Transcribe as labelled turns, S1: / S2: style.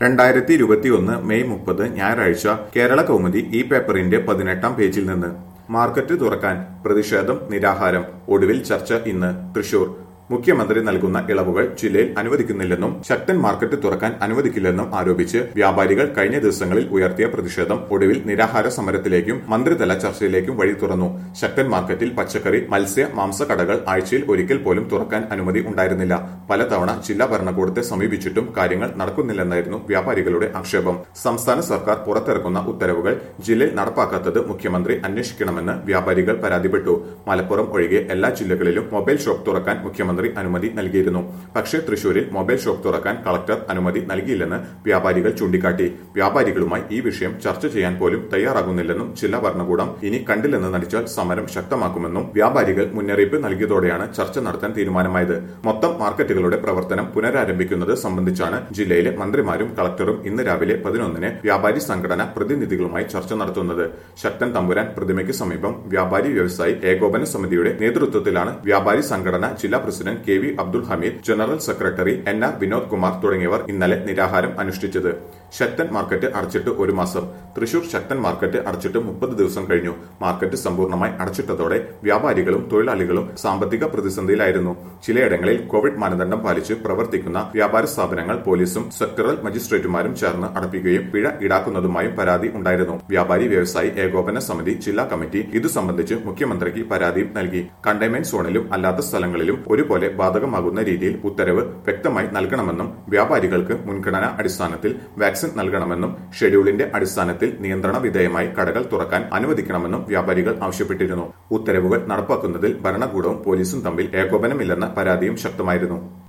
S1: 2021 May 30 ഞായറാഴ്ച കേരള കൗമുദി ഈ പേപ്പറിന്റെ 18-ാം പേജിൽ നിന്ന് മാർക്കറ്റ് തുറക്കാൻ പ്രതിഷേധം നിരാഹാരം ഒടുവിൽ ചർച്ച ഇന്ന് തൃശൂർ മുഖ്യമന്ത്രി നൽകുന്ന ഇളവുകൾ ജില്ലയിൽ അനുവദിക്കുന്നില്ലെന്നും ശക്തൻ മാർക്കറ്റ് തുറക്കാൻ അനുവദിക്കില്ലെന്നും ആരോപിച്ച് വ്യാപാരികൾ കഴിഞ്ഞ ദിവസങ്ങളിൽ ഉയർത്തിയ പ്രതിഷേധം ഒടുവിൽ നിരാഹാര സമരത്തിലേക്കും മന്ത്രിതല ചർച്ചയിലേക്കും വഴി തുറന്നു. ശക്തൻ മാർക്കറ്റിൽ പച്ചക്കറി, മത്സ്യ, മാംസ കടകൾ ആഴ്ചയിൽ ഒരിക്കൽ പോലും തുറക്കാൻ അനുമതി ഉണ്ടായിരുന്നില്ല. പലതവണ ജില്ലാ ഭരണകൂടത്തെ സമീപിച്ചിട്ടും കാര്യങ്ങൾ നടക്കുന്നില്ലെന്നായിരുന്നു വ്യാപാരികളുടെ ആക്ഷേപം. സംസ്ഥാന സർക്കാർ പുറത്തിറക്കുന്ന ഉത്തരവുകൾ ജില്ലയിൽ നടപ്പാക്കാത്തത് മുഖ്യമന്ത്രി അന്വേഷിക്കണമെന്ന് വ്യാപാരികൾ പരാതിപ്പെട്ടു. മലപ്പുറം ഒഴികെ എല്ലാ ജില്ലകളിലും മൊബൈൽ ഷോപ്പ് തുറക്കാൻ മുഖ്യമന്ത്രി അനുമതി നൽകിയിരുന്നു. പക്ഷേ തൃശൂരിൽ മൊബൈൽ ഷോപ്പ് തുറക്കാൻ കളക്ടർ അനുമതി നൽകിയില്ലെന്ന് വ്യാപാരികൾ ചൂണ്ടിക്കാട്ടി. വ്യാപാരികളുമായി ഈ വിഷയം ചർച്ച ചെയ്യാൻ പോലും തയ്യാറാകുന്നില്ലെന്നും ജില്ലാ ഭരണകൂടം ഇനി കണ്ടില്ലെന്ന് നടിച്ചാൽ സമരം ശക്തമാക്കുമെന്നും വ്യാപാരികൾ മുന്നറിയിപ്പ് നൽകിയതോടെയാണ് ചർച്ച നടത്താൻ തീരുമാനമായത്. മൊത്തം മാർക്കറ്റുകളുടെ പ്രവർത്തനം പുനരാരംഭിക്കുന്നത് സംബന്ധിച്ചാണ് ജില്ലയിലെ മന്ത്രിമാരും കളക്ടറും ഇന്ന് രാവിലെ 11-ന് വ്യാപാരി സംഘടന പ്രതിനിധികളുമായി ചർച്ച നടത്തുന്നത്. ശക്തൻ തമ്പുരാൻ പ്രതിമയ്ക്ക് സമീപം വ്യാപാരി വ്യവസായി ഏകോപന സമിതിയുടെ നേതൃത്വത്തിലാണ് വ്യാപാരി സംഘടന ജില്ലാ president KV. Abdul Hameed, general secretary NR. Vinod Kumar തുടങ്ങിയവർ ഇന്നലെ നിരാഹാരം അനുഷ്ഠിച്ചത്. ശക്തൻ മാർക്കറ്റ് അടച്ചിട്ട് 1 മാസം. തൃശൂർ ശക്തൻ മാർക്കറ്റ് അടച്ചിട്ട് 30 ദിവസം കഴിഞ്ഞു. മാർക്കറ്റ് സമ്പൂർണ്ണമായി അടച്ചിട്ടതോടെ വ്യാപാരികളും തൊഴിലാളികളും സാമ്പത്തിക പ്രതിസന്ധിയിലായിരുന്നു. ചിലയിടങ്ങളിൽ കോവിഡ് മാനദണ്ഡം പാലിച്ച് പ്രവർത്തിക്കുന്ന വ്യാപാര സ്ഥാപനങ്ങൾ പോലീസും സെക്ടറൽ മജിസ്ട്രേറ്റുമാരും ചേർന്ന് അടപ്പിക്കുകയും പിഴ ഈടാക്കുന്നതുമായും പരാതി ഉണ്ടായിരുന്നു. വ്യാപാരി വ്യവസായി ഏകോപന സമിതി ജില്ലാ കമ്മിറ്റി ഇതു സംബന്ധിച്ച് മുഖ്യമന്ത്രിക്ക് പരാതിയും നൽകി. കണ്ടെയ്ൻമെന്റ് സോണിലും അല്ലാത്ത സ്ഥലങ്ങളിലും ഒരുപോലെ ബാധകമാകുന്ന രീതിയിൽ ഉത്തരവ് വ്യക്തമായി നൽകണമെന്നും വ്യാപാരികൾക്ക് മുൻഗണനാ അടിസ്ഥാനത്തിൽ വാക്സിൻ നൽകണമെന്നും ഷെഡ്യൂളിന്റെ അടിസ്ഥാനത്തിൽ നിയന്ത്രണ വിധേയമായി കടകൾ തുറക്കാൻ അനുവദിക്കണമെന്നും വ്യാപാരികൾ ആവശ്യപ്പെട്ടിരുന്നു. ഉത്തരവുകൾ നടപ്പാക്കുന്നതിൽ ഭരണകൂടവും പോലീസും തമ്മിൽ ഏകോപനമില്ലെന്ന പരാതിയും ശക്തമായിരുന്നു.